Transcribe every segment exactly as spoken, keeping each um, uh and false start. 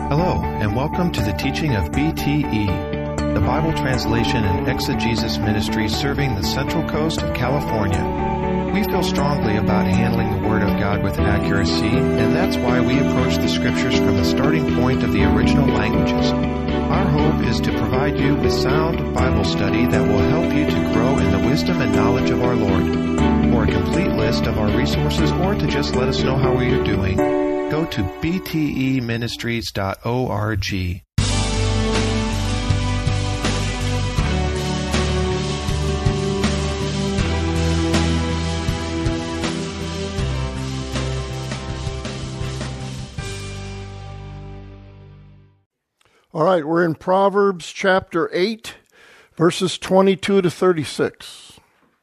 Hello, and welcome to the teaching of B T E, the Bible Translation and Exegesis Ministry serving the Central Coast of California. We feel strongly about handling the Word of God with accuracy, and that's why we approach the Scriptures from the starting point of the original languages. Our hope is to provide you with sound Bible study that will help you to grow in the wisdom and knowledge of our Lord. For a complete list of our resources or to just let us know how we are doing, go to b t e ministries dot org. All right, we're in Proverbs chapter eight, verses twenty-two to thirty-six.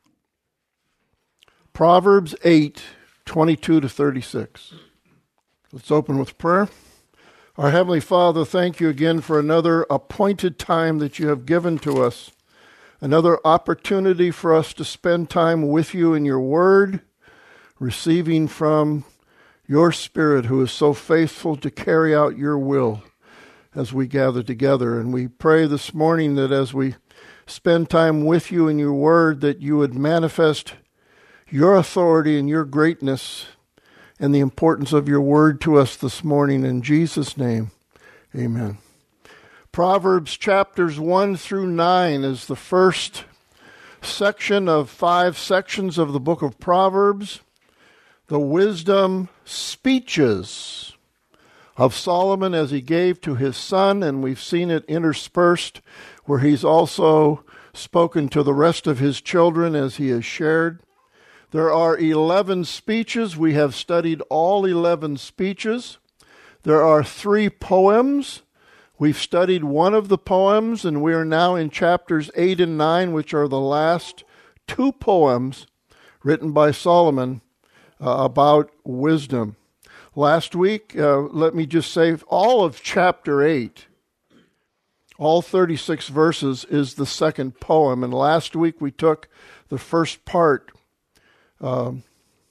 Proverbs eight, twenty-two to thirty-six. Let's open with prayer. Our Heavenly Father, thank you again for another appointed time that you have given to us, another opportunity for us to spend time with you in your word, receiving from your Spirit who is so faithful to carry out your will as we gather together. And we pray this morning that as we spend time with you in your word, that you would manifest your authority and your greatness and the importance of your word to us this morning. In Jesus' name, amen. Proverbs chapters one through nine is the first section of five sections of the book of Proverbs, the wisdom speeches of Solomon as he gave to his son, and we've seen it interspersed where he's also spoken to the rest of his children as he has shared. There are eleven speeches. We have studied all eleven speeches. There are three poems. We've studied one of the poems, and we are now in chapters eight and nine, which are the last two poems written by Solomon uh, about wisdom. Last week, uh, let me just say, all of chapter eight, all thirty-six verses, is the second poem. And last week we took the first part Um,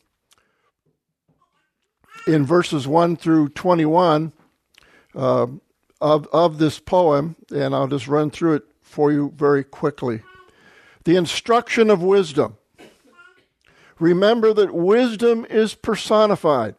in verses one through twenty-one uh, of, of this poem, and I'll just run through it for you very quickly. The instruction of wisdom. Remember that wisdom is personified.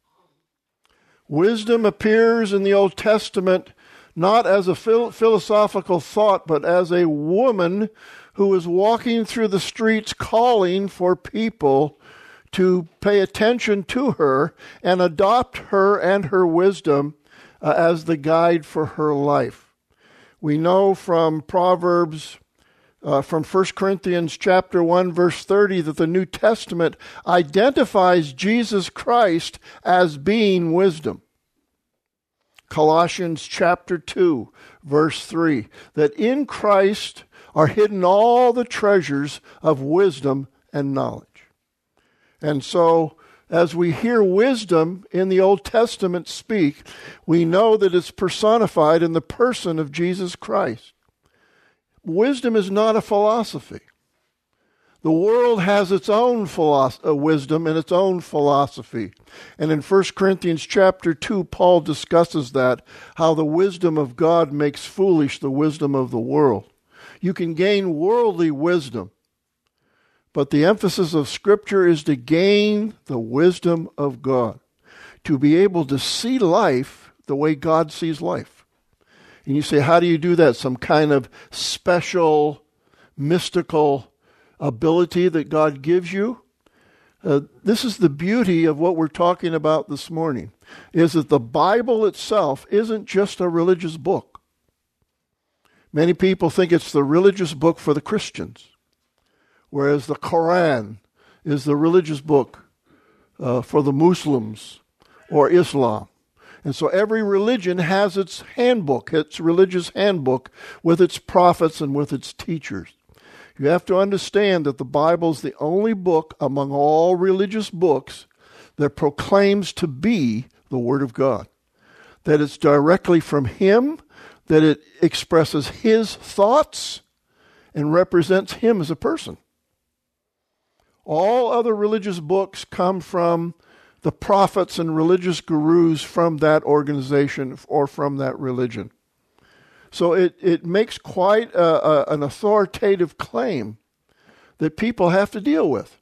Wisdom appears in the Old Testament not as a phil- philosophical thought, but as a woman who is walking through the streets calling for people to pay attention to her and adopt her and her wisdom uh, as the guide for her life. We know from Proverbs, uh, from First Corinthians chapter one, verse thirty, that the New Testament identifies Jesus Christ as being wisdom. Colossians chapter two, verse three, that in Christ are hidden all the treasures of wisdom and knowledge. And so, as we hear wisdom in the Old Testament speak, we know that it's personified in the person of Jesus Christ. Wisdom is not a philosophy. The world has its own philosophy, uh, wisdom and its own philosophy. And in First Corinthians chapter two, Paul discusses that, how the wisdom of God makes foolish the wisdom of the world. You can gain worldly wisdom, but the emphasis of Scripture is to gain the wisdom of God, to be able to see life the way God sees life. And you say, how do you do that? Some kind of special, mystical ability that God gives you? Uh, this is the beauty of what we're talking about this morning, is that the Bible itself isn't just a religious book. Many people think it's the religious book for the Christians, whereas the Quran is the religious book uh, for the Muslims or Islam. And so every religion has its handbook, its religious handbook, with its prophets and with its teachers. You have to understand that the Bible is the only book among all religious books that proclaims to be the Word of God, that it's directly from Him, that it expresses His thoughts and represents Him as a person. All other religious books come from the prophets and religious gurus from that organization or from that religion. So it, it makes quite a, a, an authoritative claim that people have to deal with.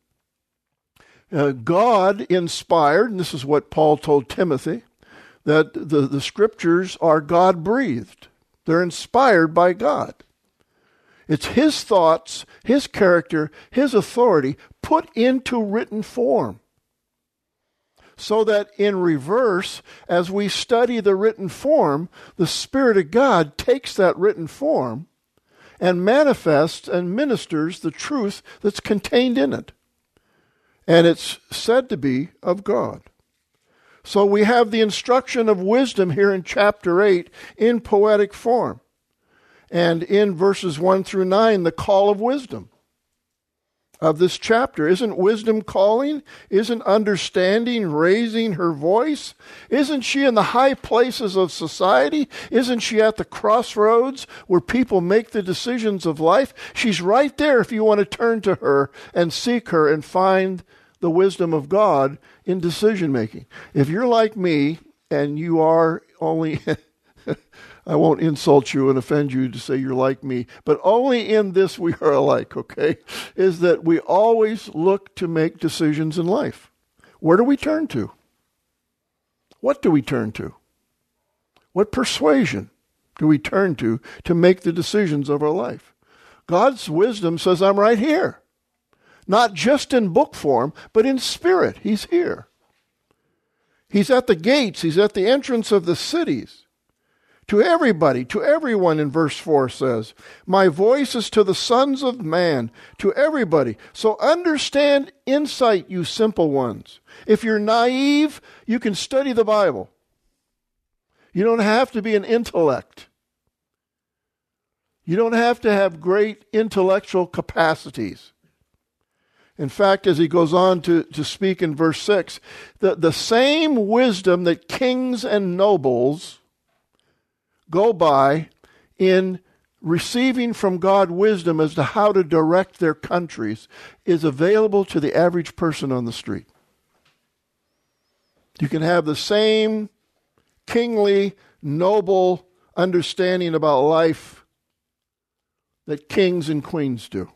Uh, God inspired, and this is what Paul told Timothy, that the, the scriptures are God-breathed. They're inspired by God. It's his thoughts, his character, his authority put into written form. So that in reverse, as we study the written form, the Spirit of God takes that written form and manifests and ministers the truth that's contained in it. And it's said to be of God. So we have the instruction of wisdom here in chapter eight in poetic form. And in verses one through nine, the call of wisdom of this chapter. Isn't wisdom calling? Isn't understanding raising her voice? Isn't she in the high places of society? Isn't she at the crossroads where people make the decisions of life? She's right there if you want to turn to her and seek her and find the wisdom of God in decision making. If you're like me and you are only... I won't insult you and offend you to say you're like me, but only in this we are alike, okay? Is that we always look to make decisions in life. Where do we turn to? What do we turn to? What persuasion do we turn to to make the decisions of our life? God's wisdom says, I'm right here. Not just in book form, but in spirit. He's here. He's at the gates. He's at the entrance of the cities. To everybody, to everyone, in verse four says, my voice is to the sons of man, to everybody. So understand insight, you simple ones. If you're naive, you can study the Bible. You don't have to be an intellect. You don't have to have great intellectual capacities. In fact, as he goes on to, to speak in verse six, the, the same wisdom that kings and nobles go by in receiving from God wisdom as to how to direct their countries is available to the average person on the street. You can have the same kingly, noble understanding about life that kings and queens do.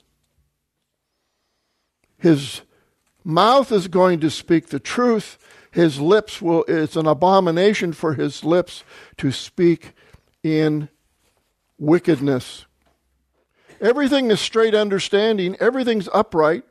His mouth is going to speak the truth. His lips will, it's an abomination for his lips to speak in wickedness. Everything is straight understanding. Everything's upright.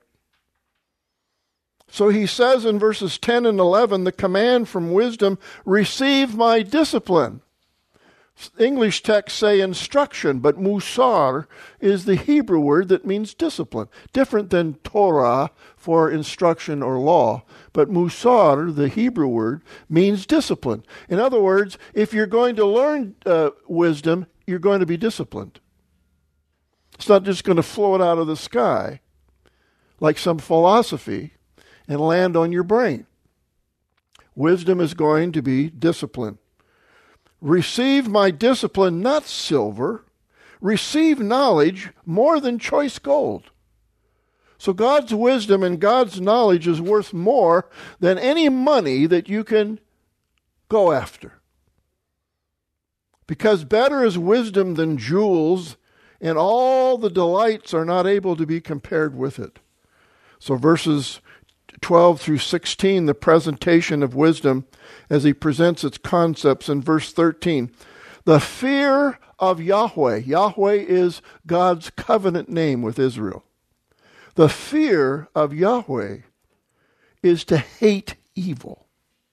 So he says in verses ten and eleven, the command from wisdom, receive my discipline. English texts say instruction, but musar is the Hebrew word that means discipline. Different than Torah for instruction or law. But musar, the Hebrew word, means discipline. In other words, if you're going to learn uh, wisdom, you're going to be disciplined. It's not just going to float out of the sky like some philosophy and land on your brain. Wisdom is going to be discipline. Receive my discipline, not silver. Receive knowledge more than choice gold. So God's wisdom and God's knowledge is worth more than any money that you can go after. Because better is wisdom than jewels, and all the delights are not able to be compared with it. So verses twelve through sixteen, the presentation of wisdom as he presents its concepts in verse thirteen. The fear of Yahweh. Yahweh is God's covenant name with Israel. The fear of Yahweh is to hate evil.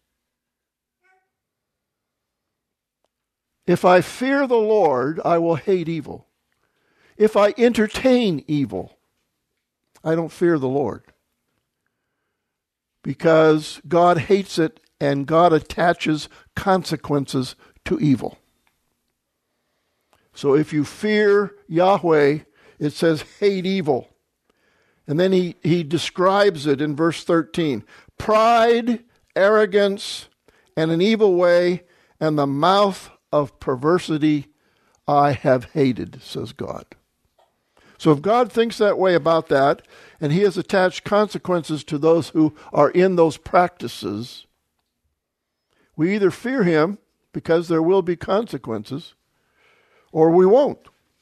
If I fear the Lord, I will hate evil. If I entertain evil, I don't fear the Lord. Because God hates it and God attaches consequences to evil. So if you fear Yahweh, it says hate evil. And then he, he describes it in verse thirteen. Pride, arrogance, and an evil way, and the mouth of perversity I have hated, says God. So if God thinks that way about that, and he has attached consequences to those who are in those practices, We either fear him because there will be consequences, or we won't.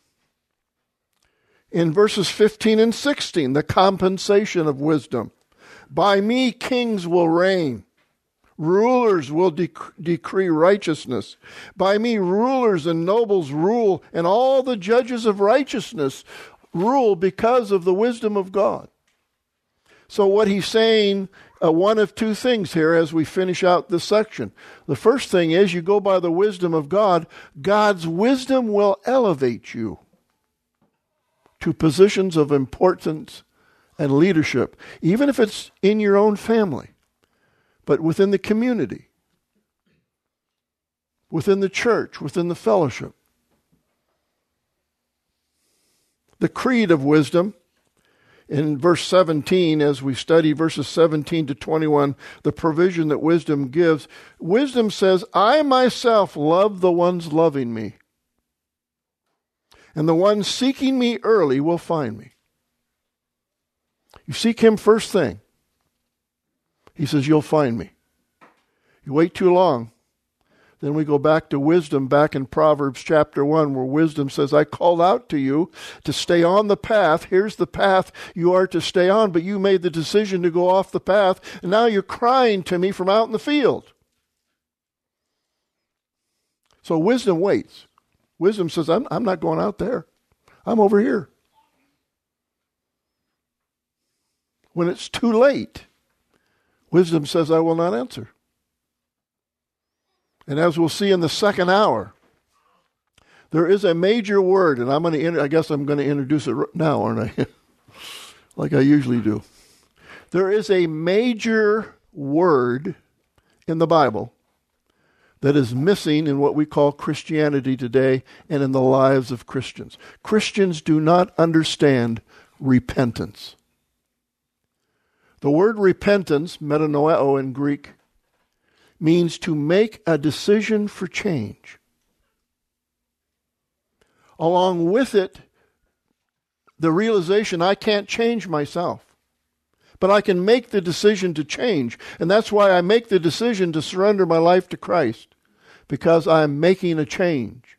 In verses fifteen and sixteen, the compensation of wisdom. By me kings will reign. Rulers will dec- decree righteousness. By me rulers and nobles rule, and all the judges of righteousness rule because of the wisdom of God. So what he's saying, uh, one of two things here as we finish out this section. The first thing is you go by the wisdom of God. God's wisdom will elevate you to positions of importance and leadership, even if it's in your own family, but within the community, within the church, within the fellowship. The creed of wisdom, in verse seventeen, as we study verses seventeen to twenty-one, the provision that wisdom gives, wisdom says, I myself love the ones loving me, and the ones seeking me early will find me. You seek him first thing. He says, you'll find me. You wait too long. Then we go back to wisdom, back in Proverbs chapter one, where wisdom says, I called out to you to stay on the path. Here's the path you are to stay on, but you made the decision to go off the path, and now you're crying to me from out in the field. So wisdom waits. Wisdom says, I'm, I'm not going out there. I'm over here. When it's too late, wisdom says, I will not answer. And as we'll see in the second hour, there is a major word, and I'm going to, I guess I'm going to introduce it now, aren't I? Like I usually do. There is a major word in the Bible that is missing in what we call Christianity today and in the lives of Christians. Christians do not understand repentance. The word repentance, metanoeo in Greek, means to make a decision for change. Along with it, the realization I can't change myself, but I can make the decision to change. And that's why I make the decision to surrender my life to Christ, because I'm making a change.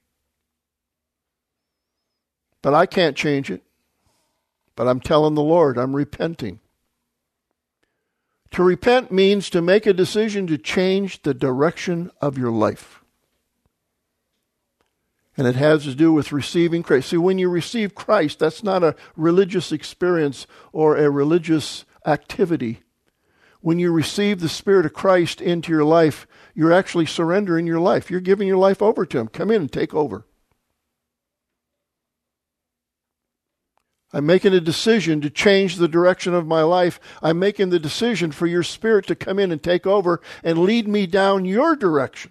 But I can't change it. But I'm telling the Lord, I'm repenting. To repent means to make a decision to change the direction of your life. And it has to do with receiving Christ. See, when you receive Christ, that's not a religious experience or a religious activity. When you receive the Spirit of Christ into your life, you're actually surrendering your life. You're giving your life over to Him. Come in and take over. I'm making a decision to change the direction of my life. I'm making the decision for your Spirit to come in and take over and lead me down your direction,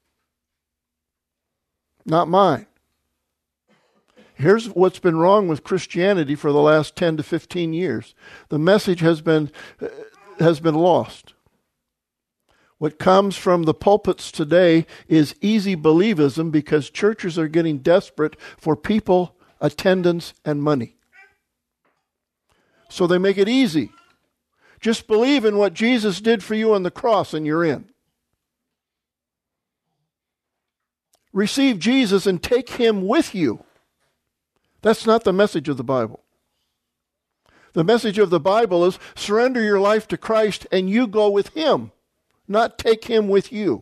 not mine. Here's what's been wrong with Christianity for the last ten to fifteen years. The message has been, has been lost. What comes from the pulpits today is easy believism because churches are getting desperate for people, attendance, and money. So they make it easy. Just believe in what Jesus did for you on the cross and you're in. Receive Jesus and take Him with you. That's not the message of the Bible. The message of the Bible is surrender your life to Christ and you go with Him, not take Him with you.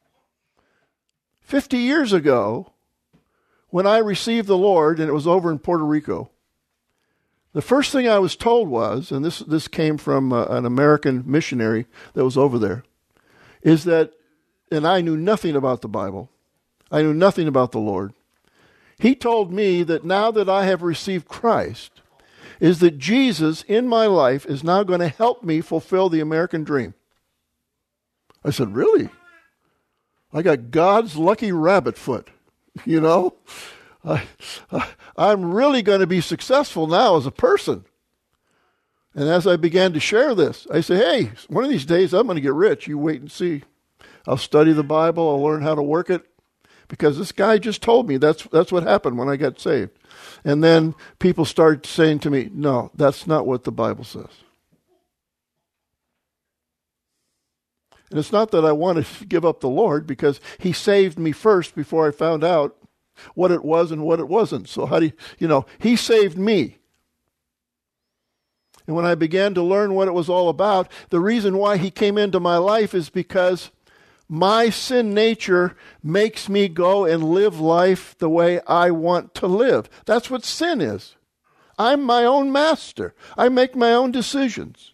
Fifty years ago, when I received the Lord, and it was over in Puerto Rico, the first thing I was told was, and this this came from uh, an American missionary that was over there, is that, and I knew nothing about the Bible, I knew nothing about the Lord. He told me that now that I have received Christ, is that Jesus in my life is now going to help me fulfill the American dream. I said, really? I got God's lucky rabbit foot, you know? I, I'm really going to be successful now as a person. And as I began to share this, I said, hey, one of these days I'm going to get rich. You wait and see. I'll study the Bible. I'll learn how to work it. Because this guy just told me that's that's what happened when I got saved. And then people started saying to me, no, that's not what the Bible says. And it's not that I want to give up the Lord, because he saved me first before I found out what it was and what it wasn't. So how do you, you know, he saved me. And when I began to learn what it was all about, the reason why he came into my life is because my sin nature makes me go and live life the way I want to live. That's what sin is. I'm my own master. I make my own decisions.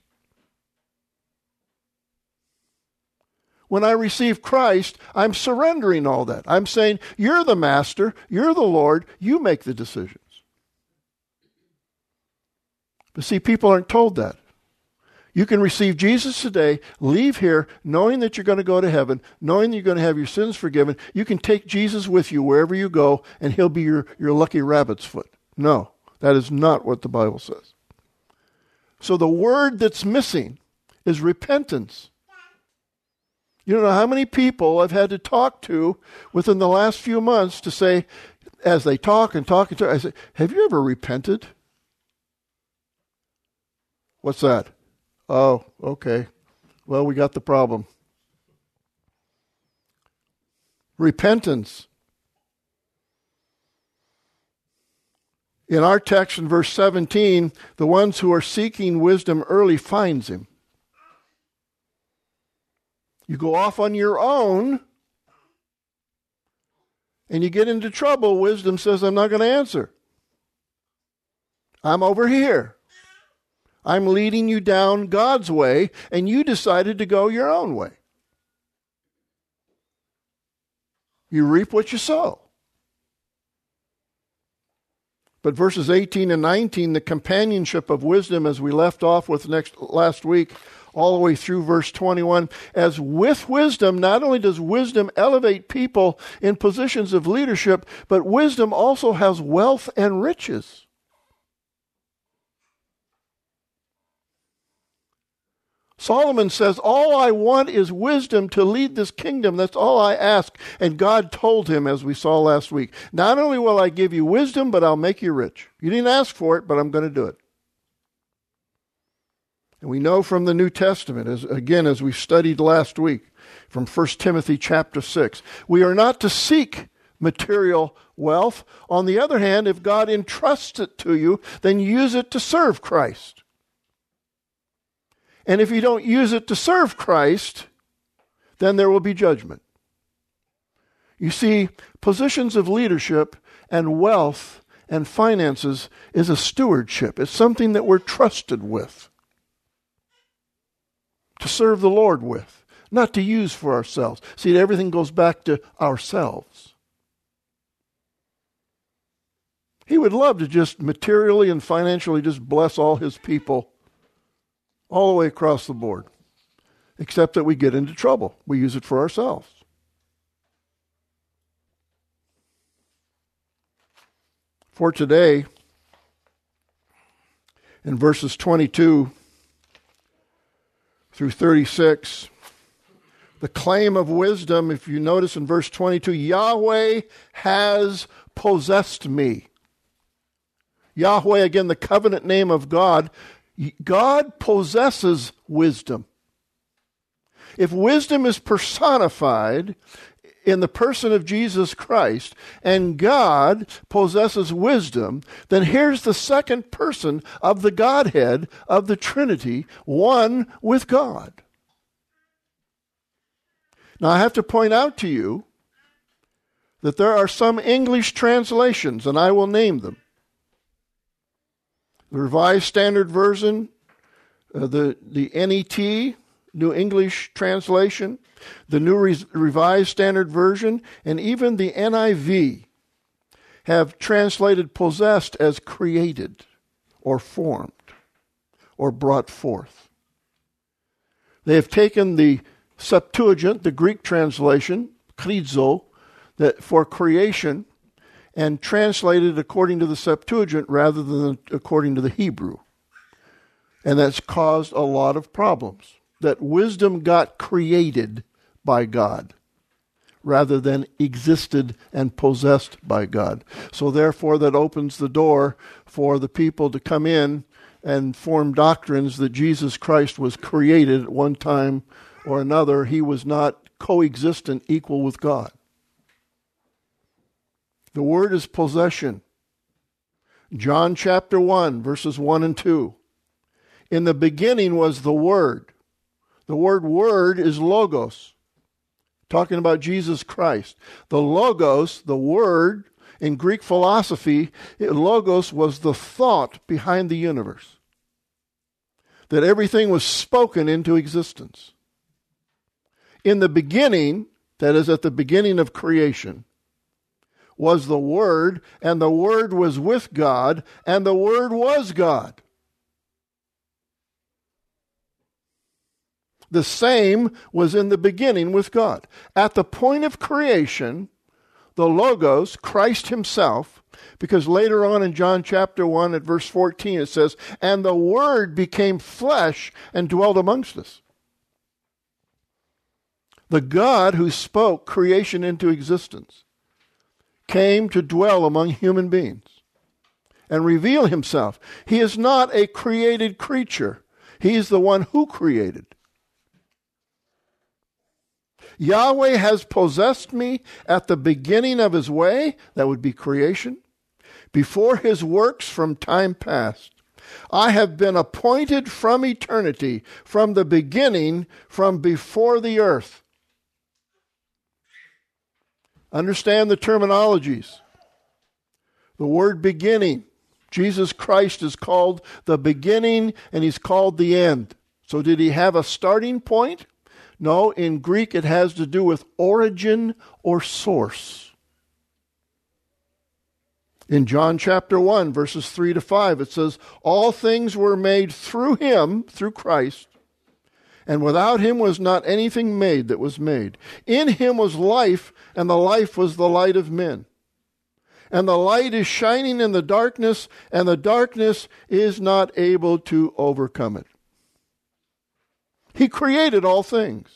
When I receive Christ, I'm surrendering all that. I'm saying, you're the master, you're the Lord, you make the decisions. But see, people aren't told that. You can receive Jesus today, leave here knowing that you're going to go to heaven, knowing that you're going to have your sins forgiven. You can take Jesus with you wherever you go, and he'll be your, your lucky rabbit's foot. No, that is not what the Bible says. So the word that's missing is repentance. You don't know how many people I've had to talk to within the last few months to say, as they talk and talk and talk, I say, have you ever repented? What's that? Oh, okay. Well, we got the problem. Repentance. In our text in verse seventeen, the ones who are seeking wisdom early finds him. You go off on your own and you get into trouble. Wisdom says, I'm not going to answer. I'm over here. I'm leading you down God's way, and you decided to go your own way. You reap what you sow. But verses eighteen and nineteen, the companionship of wisdom, as we left off with next last week, all the way through verse twenty-one, as with wisdom, not only does wisdom elevate people in positions of leadership, but wisdom also has wealth and riches. Solomon says, all I want is wisdom to lead this kingdom. That's all I ask. And God told him, as we saw last week, not only will I give you wisdom, but I'll make you rich. You didn't ask for it, but I'm going to do it. And we know from the New Testament, as again, as we studied last week, from First Timothy chapter six, we are not to seek material wealth. On the other hand, if God entrusts it to you, then use it to serve Christ. And if you don't use it to serve Christ, then there will be judgment. You see, positions of leadership and wealth and finances is a stewardship. It's something that we're trusted with, to serve the Lord with, not to use for ourselves. See, everything goes back to ourselves. He would love to just materially and financially just bless all his people all the way across the board, except that we get into trouble. We use it for ourselves. For today, in verses twenty-two through thirty-six, the claim of wisdom, if you notice in verse twenty-two, Yahweh has possessed me. Yahweh, again, the covenant name of God. God possesses wisdom. If wisdom is personified in the person of Jesus Christ, and God possesses wisdom, then here's the second person of the Godhead, of the Trinity, one with God. Now I have to point out to you that there are some English translations, and I will name them. The Revised Standard Version, uh, the, the N E T, New English Translation, the New Re- Revised Standard Version, and even the N I V have translated possessed as created or formed or brought forth. They have taken the Septuagint, the Greek translation, krizo, that for creation, and translated according to the Septuagint rather than according to the Hebrew. And that's caused a lot of problems. That wisdom got created by God rather than existed and possessed by God. So therefore that opens the door for the people to come in and form doctrines that Jesus Christ was created at one time or another, he was not coexistent, equal with God. The Word is possession. John chapter one, verses one and two. In the beginning was the Word. The word word is logos, talking about Jesus Christ. The logos, the word, in Greek philosophy, logos was the thought behind the universe. That everything was spoken into existence. In the beginning, that is at the beginning of creation, was the Word, and the Word was with God, and the Word was God. The same was in the beginning with God. At the point of creation, the Logos, Christ himself, because later on in John chapter one at verse fourteen it says, and the Word became flesh and dwelt amongst us. The God who spoke creation into existence came to dwell among human beings and reveal himself. He is not a created creature. He is the one who created. Yahweh has possessed me at the beginning of his way, that would be creation, before his works from time past. I have been appointed from eternity, from the beginning, from before the earth. Understand the terminologies. The word beginning, Jesus Christ is called the beginning and he's called the end. So did he have a starting point? No, in Greek it has to do with origin or source. In John chapter one, verses three to five, it says, all things were made through him, through Christ, and without him was not anything made that was made. In him was life, and the life was the light of men. And the light is shining in the darkness, and the darkness is not able to overcome it. He created all things.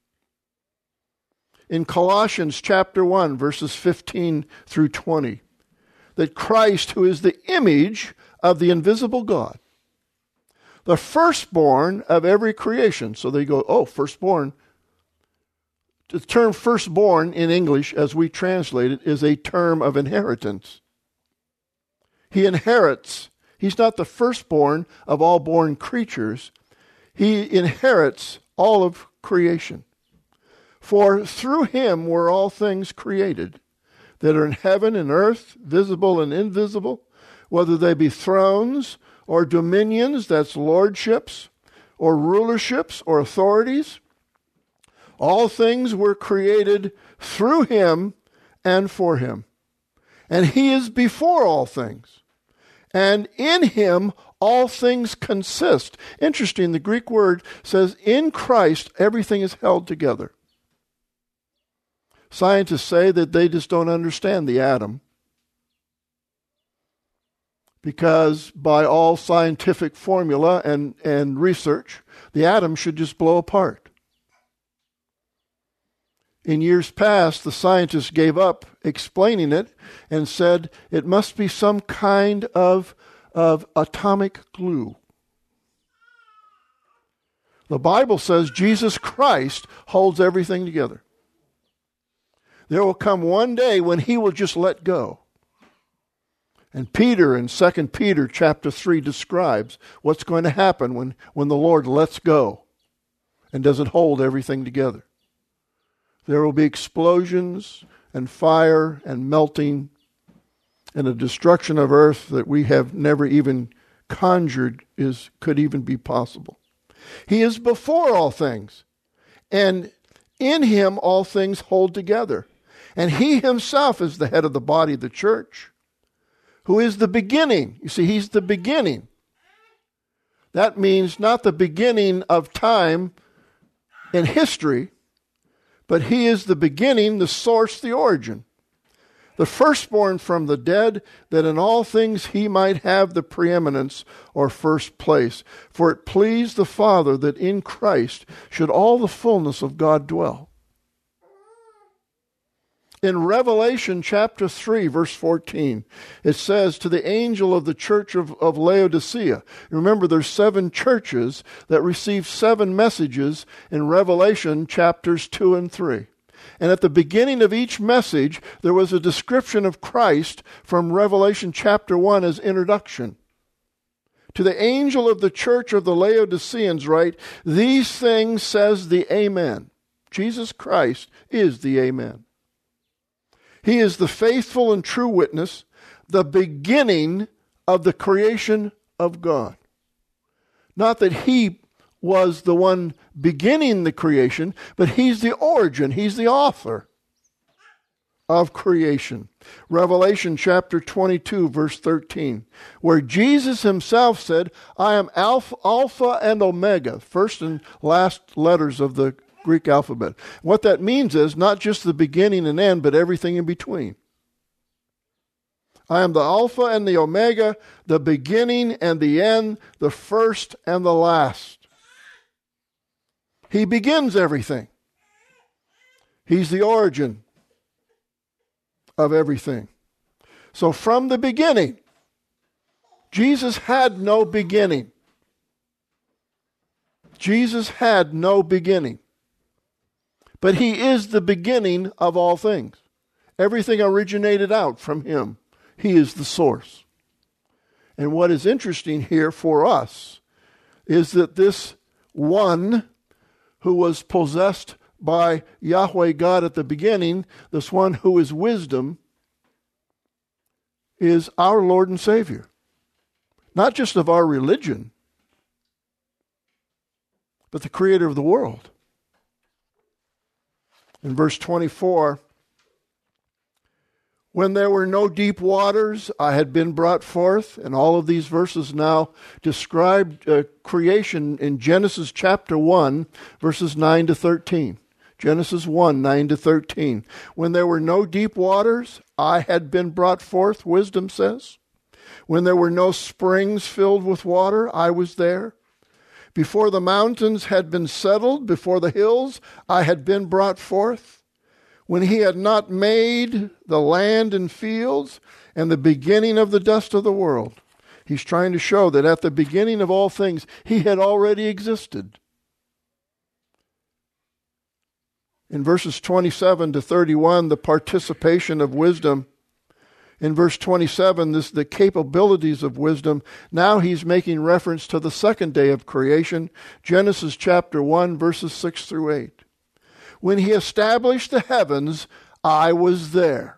In Colossians chapter one, verses fifteen through twenty, that Christ, who is the image of the invisible God, the firstborn of every creation. So they go, oh, firstborn. The term firstborn in English, as we translate it, is a term of inheritance. He inherits. He's not the firstborn of all born creatures. He inherits all of creation. For through him were all things created, that are in heaven and earth, visible and invisible, whether they be thrones or dominions, that's lordships, or rulerships or authorities. All things were created through him and for him. And he is before all things. And in him all things consist. Interesting, the Greek word says, in Christ everything is held together. Scientists say that they just don't understand the atom, because by all scientific formula and, and research, the atom should just blow apart. In years past, the scientists gave up explaining it and said it must be some kind of, of atomic glue. The Bible says Jesus Christ holds everything together. There will come one day when he will just let go. And Peter in Second Peter chapter three describes what's going to happen when, when the Lord lets go and doesn't hold everything together. There will be explosions and fire and melting and a destruction of earth that we have never even conjured is could even be possible. He is before all things, and in him all things hold together. And he himself is the head of the body of the church, who is the beginning. You see, he's the beginning. That means not the beginning of time in history, but he is the beginning, the source, the origin. The firstborn from the dead, that in all things he might have the preeminence or first place. For it pleased the Father that in Christ should all the fullness of God dwell. In Revelation chapter three, verse fourteen, it says, to the angel of the church of, of Laodicea. Remember, there's seven churches that receive seven messages in Revelation chapters two and three. And at the beginning of each message, there was a description of Christ from Revelation chapter one as introduction. To the angel of the church of the Laodiceans write, these things says the Amen. Jesus Christ is the Amen. He is the faithful and true witness, the beginning of the creation of God. Not that he was the one beginning the creation, but he's the origin, he's the author of creation. Revelation chapter twenty-two, verse thirteen, where Jesus himself said, I am Alpha, Alpha and Omega, first and last letters of the Greek alphabet. What that means is not just the beginning and end, but everything in between. I am the Alpha and the Omega, the beginning and the end, the first and the last. He begins everything. He's the origin of everything. So from the beginning, Jesus had no beginning. Jesus had no beginning. But he is the beginning of all things. Everything originated out from him. He is the source. And what is interesting here for us is that this one who was possessed by Yahweh God at the beginning, this one who is wisdom, is our Lord and Savior. Not just of our religion, but the creator of the world. In verse twenty-four, when there were no deep waters, I had been brought forth. And all of these verses now describe uh, creation in Genesis chapter one, verses nine to thirteen. Genesis one, nine to thirteen. When there were no deep waters, I had been brought forth, wisdom says. When there were no springs filled with water, I was there. Before the mountains had been settled, before the hills, I had been brought forth. When he had not made the land and fields and the beginning of the dust of the world. He's trying to show that at the beginning of all things, he had already existed. In verses twenty-seven to thirty-one, the participation of wisdom. In verse twenty-seven, this the capabilities of wisdom. Now he's making reference to the second day of creation, Genesis chapter one, verses six through eight. When he established the heavens, I was there.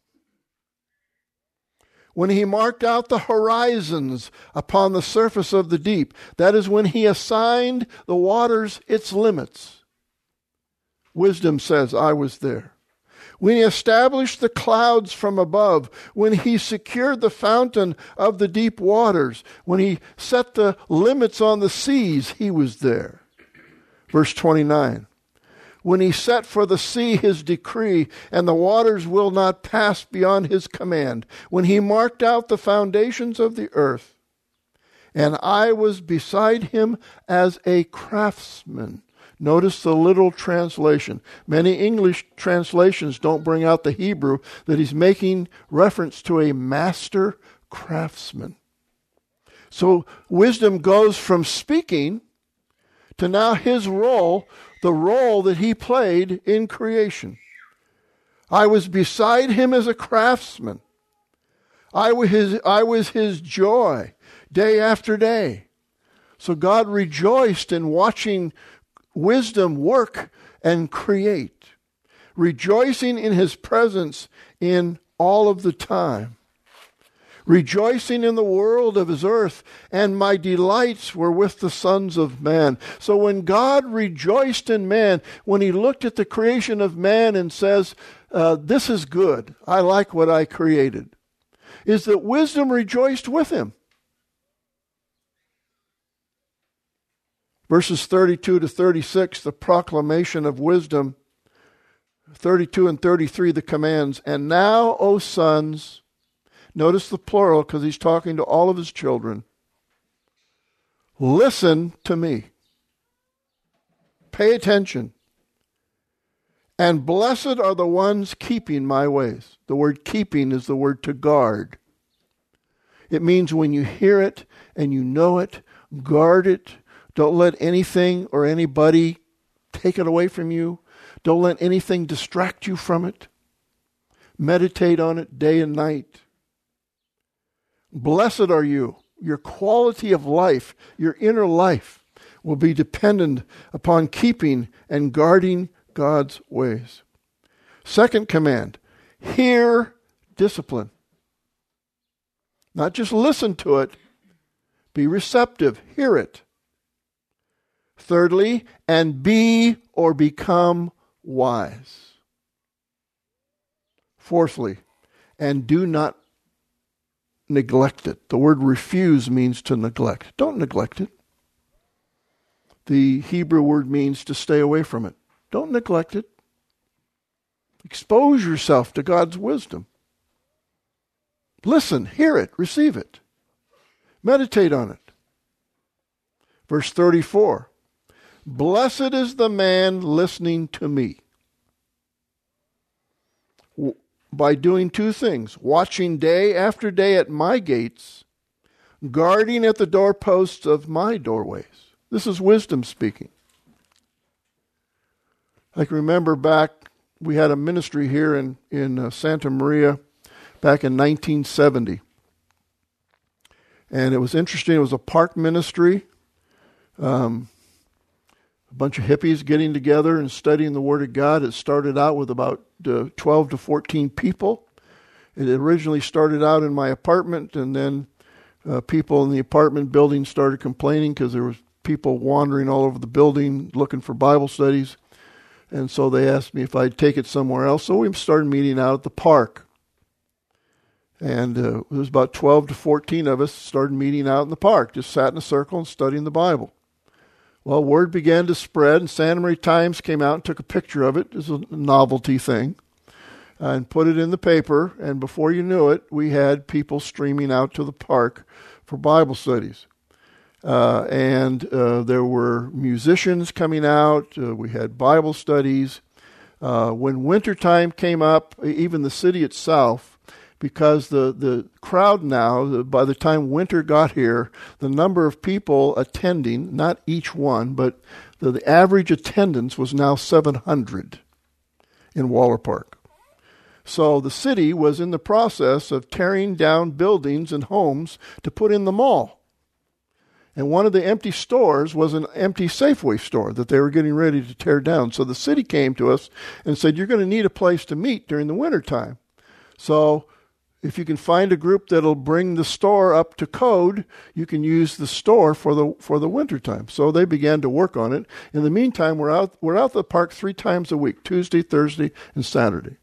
When he marked out the horizons upon the surface of the deep, that is when he assigned the waters its limits. Wisdom says, I was there. When he established the clouds from above, when he secured the fountain of the deep waters, when he set the limits on the seas, he was there. Verse twenty-nine, when he set for the sea his decree, and the waters will not pass beyond his command, when he marked out the foundations of the earth, and I was beside him as a craftsman. Notice the literal translation. Many English translations don't bring out the Hebrew, that he's making reference to a master craftsman. So wisdom goes from speaking to now his role, the role that he played in creation. I was beside him as a craftsman. I was his, I was his joy day after day. So God rejoiced in watching wisdom work and create, rejoicing in his presence in all of the time, rejoicing in the world of his earth, and my delights were with the sons of man. So when God rejoiced in man, when he looked at the creation of man and says, uh, this is good, I like what I created, is that wisdom rejoiced with him. Verses thirty-two to thirty-six, the proclamation of wisdom. thirty-two and thirty-three, the commands. And now, O sons, notice the plural because he's talking to all of his children. Listen to me. Pay attention. And blessed are the ones keeping my ways. The word keeping is the word to guard. It means when you hear it and you know it, guard it. Don't let anything or anybody take it away from you. Don't let anything distract you from it. Meditate on it day and night. Blessed are you. Your quality of life, your inner life, will be dependent upon keeping and guarding God's ways. Second command, hear discipline. Not just listen to it, be receptive, hear it. Thirdly, and be or become wise. Fourthly, and do not neglect it. The word refuse means to neglect. Don't neglect it. The Hebrew word means to stay away from it. Don't neglect it. Expose yourself to God's wisdom. Listen, hear it, receive it. Meditate on it. Verse thirty-four. Blessed is the man listening to me. By doing two things, watching day after day at my gates, guarding at the doorposts of my doorways. This is wisdom speaking. I can remember back, we had a ministry here in, in uh, Santa Maria back in nineteen seventy. And it was interesting. It was a park ministry. Um, a bunch of hippies getting together and studying the Word of God. It started out with about uh, twelve to fourteen people. It originally started out in my apartment, and then uh, people in the apartment building started complaining because there was people wandering all over the building looking for Bible studies. And so they asked me if I'd take it somewhere else. So we started meeting out at the park. And uh, there was about twelve to fourteen of us started meeting out in the park, just sat in a circle and studying the Bible. Well, word began to spread, and Santa Maria Times came out and took a picture of it. It was a novelty thing. And put it in the paper, and before you knew it, we had people streaming out to the park for Bible studies. Uh, and uh, there were musicians coming out. Uh, we had Bible studies. Uh, when wintertime came up, even the city itself, because the, the crowd now, the, by the time winter got here, the number of people attending, not each one, but the, the average attendance was now seven hundred in Waller Park. So the city was in the process of tearing down buildings and homes to put in the mall. And one of the empty stores was an empty Safeway store that they were getting ready to tear down. So the city came to us and said, you're going to need a place to meet during the wintertime. So if you can find a group that'll bring the store up to code, you can use the store for the for the wintertime. So they began to work on it. In the meantime, we're out we're out the park three times a week, Tuesday, Thursday, and Saturday.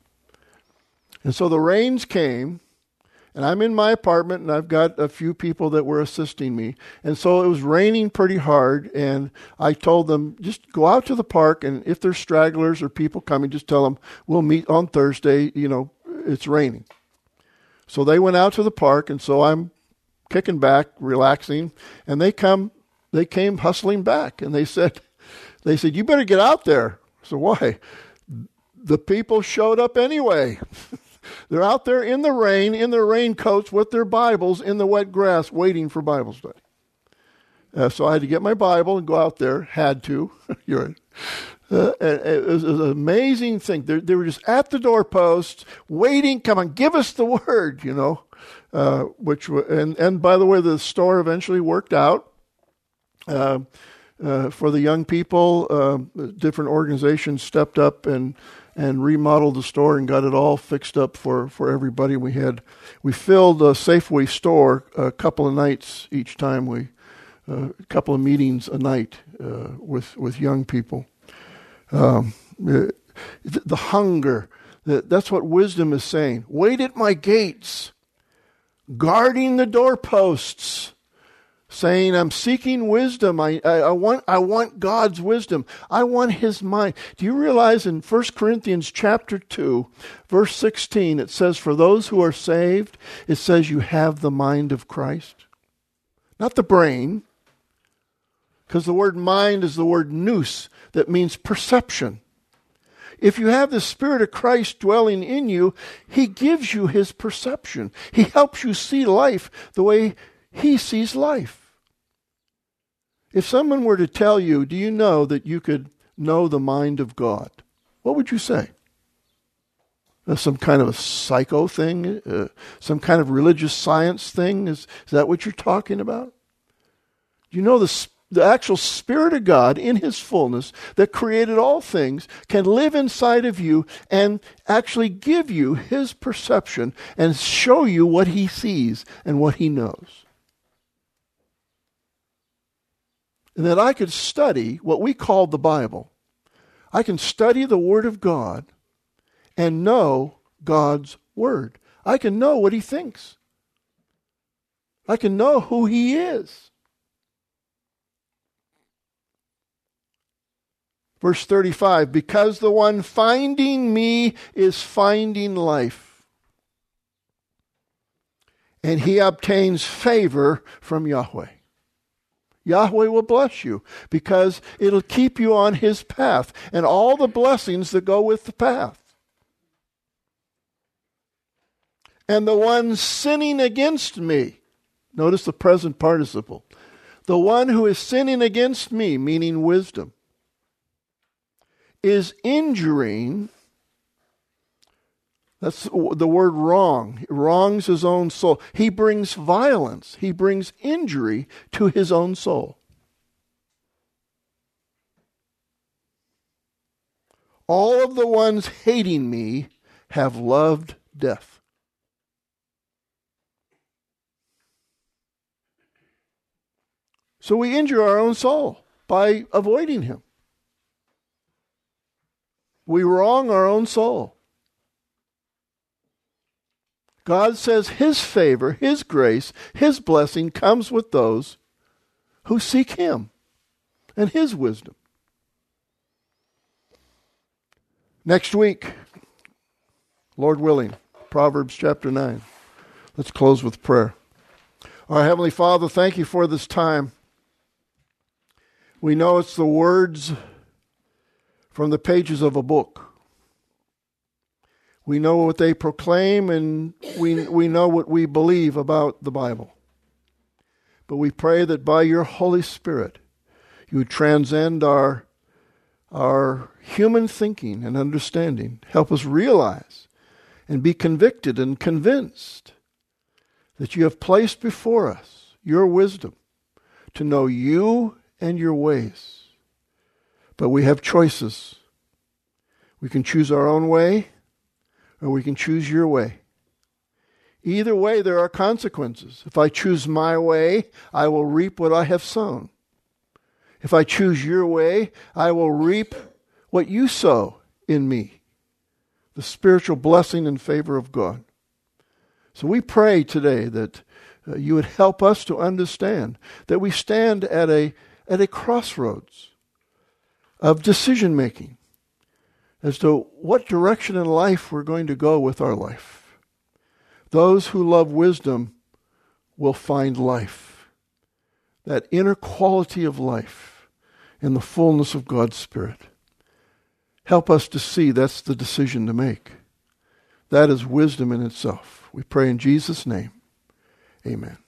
And so the rains came, and I'm in my apartment, and I've got a few people that were assisting me. And so it was raining pretty hard, and I told them, just go out to the park, and if there's stragglers or people coming, just tell them, we'll meet on Thursday, you know, it's raining. So they went out to the park, and so I'm kicking back, relaxing, and they come, they came hustling back, and they said, they said, you better get out there. So why? The people showed up anyway. They're out there in the rain, in their raincoats with their Bibles in the wet grass waiting for Bible study. Uh, so I had to get my Bible and go out there. Had to. You're right. Uh, it, was, it was an amazing thing. They, they were just at the doorpost waiting. Come on, give us the word, you know. Uh, which and, and by the way, the store eventually worked out. Uh, uh, for the young people, uh, different organizations stepped up and and remodeled the store and got it all fixed up for, for everybody. We had we filled a Safeway store a couple of nights each time. We uh, a couple of meetings a night uh, with with young people. Um, the, the hunger, the, that's what wisdom is saying. Wait at my gates, guarding the doorposts. Saying, I'm seeking wisdom. I, I, I want I want God's wisdom. I want His mind. Do you realize in First Corinthians chapter two, verse sixteen, it says, for those who are saved, it says you have the mind of Christ. Not the brain, because the word mind is the word nous, that means perception. if you have the Spirit of Christ dwelling in you, He gives you His perception. He helps you see life the way He sees life. If someone were to tell you, do you know that you could know the mind of God? What would you say? Uh, some kind of a psycho thing? Uh, some kind of religious science thing? Is, is that what you're talking about? You know the, the actual Spirit of God in His fullness that created all things can live inside of you and actually give you His perception and show you what He sees and what He knows. And that I could study what we call the Bible. I can study the Word of God and know God's Word. I can know what He thinks. I can know who He is. Verse thirty-five, because the one finding me is finding life, and he obtains favor from Yahweh. Yahweh will bless you because it'll keep you on His path and all the blessings that go with the path. And the one sinning against me, notice the present participle, the one who is sinning against me, meaning wisdom, is injuring, that's the word wrong. He wrongs his own soul. He brings violence. He brings injury to his own soul. All of the ones hating me have loved death. So we injure our own soul by avoiding Him. We wrong our own soul. God says His favor, His grace, His blessing comes with those who seek Him and His wisdom. Next week, Lord willing, Proverbs chapter nine. Let's close with prayer. Our Heavenly Father, thank You for this time. We know it's the words from the pages of a book. We know what they proclaim, and we we know what we believe about the Bible. But we pray that by Your Holy Spirit, You transcend our, our human thinking and understanding. Help us realize and be convicted and convinced that You have placed before us Your wisdom to know You and Your ways. But we have choices. We can choose our own way, or we can choose Your way. Either way, there are consequences. If I choose my way, I will reap what I have sown. If I choose Your way, I will reap what You sow in me, the spiritual blessing and favor of God. So we pray today that uh, You would help us to understand that we stand at a, at a crossroads of decision making as to what direction in life we're going to go with our life. Those who love wisdom will find life, that inner quality of life in the fullness of God's Spirit. Help us to see that's the decision to make. That is wisdom in itself. We pray in Jesus' name. Amen.